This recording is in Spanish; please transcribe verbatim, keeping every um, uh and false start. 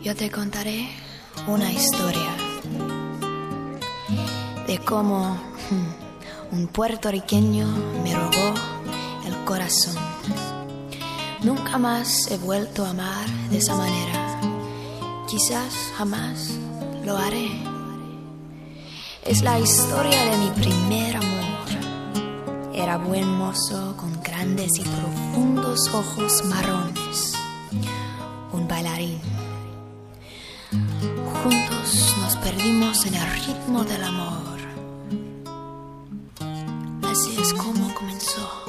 Yo te contaré una historia de cómo hmm, un puertorriqueño me robó el corazón. Nunca más he vuelto a amar de esa manera. Quizás jamás lo haré. Es la historia de mi primer amor. Era buen mozo con grandes y profundos ojos marrones. Un bailarín. Juntos nos perdimos en el ritmo del amor. Así es como comenzó.